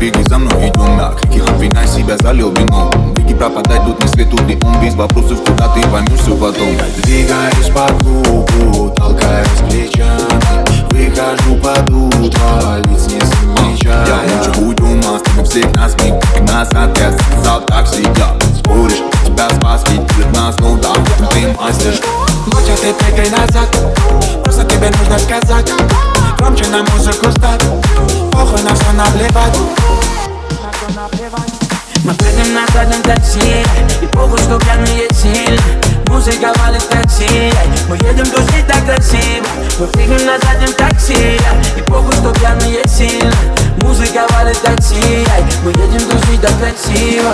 беги за мной, идем на крики, обвиняй себя за вином. Беги, пропадай, тут не свету, ты ум. Без вопросов, куда ты поймешь все потом. Я двигаюсь по кругу, толкаюсь плечами, выхожу под утро, лиц не замечая. Я лучше уйду, оставим всех нас миг назад. Я сказал так всегда. Споришь, тебя спас, ведь перед нас, ну да, ты мастер. Ночь, ты прыгай назад, просто тебе нужно сказать. Громче на музыку стать, похуй на все наплевать. Мы прыгнем на заднем такси, и похуй, что пьяные сильно. Музыка валит в такси, мы едем тусить так красиво. Мы прыгнем на заднем такси, и похуй, что пьяные сильно. Музыка валит в такси, мы едем тусить так красиво.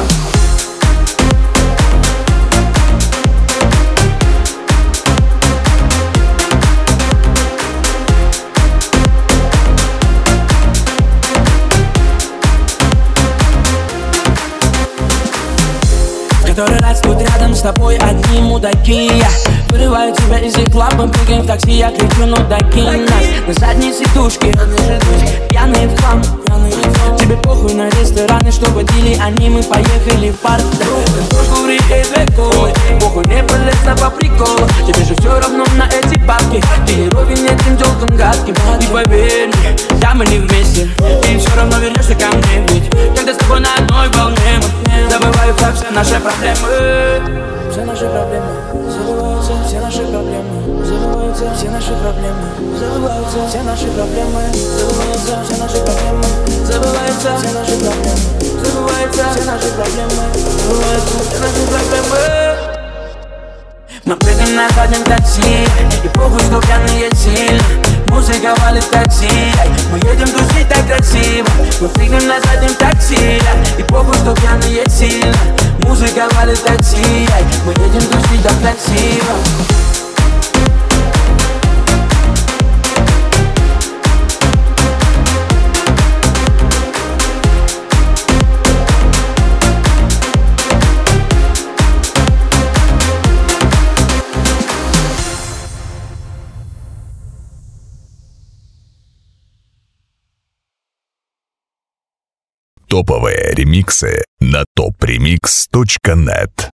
Который раз тут рядом с тобой одни мудаки. Я вырываю тебя из их лап, мы прыгаем в такси, я кричу, ну докинь нас. На задней сидушке, пьяные в хлам. Тебе похуй на рестораны, что водили они, мы поехали в парк. Картошку фри и две колы, похуй не полезно по приколу. Тебе же все равно на эти бабки, ты не ровен этим тёлкам гадким. И поверь мне, да мы не вместе, и все равно вернешься ко мне. Ведь когда с тобой на одной волне, мы забываются все наши проблемы. Все наши проблемы, забываются все наши проблемы. Забываются все наши проблемы. Забываются все наши проблемы. Забываются все наши проблемы. Забываются все наши проблемы. Забываются все наши проблемы. Забываются все наши проблемы. Мы прыгаем на заднем такси, и похуй, что пьяные сильно. Музыка валит в такси, мы едем тусить так красиво. Мы прыгнем на заднем такси, и похуй, что пьяные сильно. Музыка валит в такси, мы едем тусить так красиво. Топовые ремиксы на topremix.net.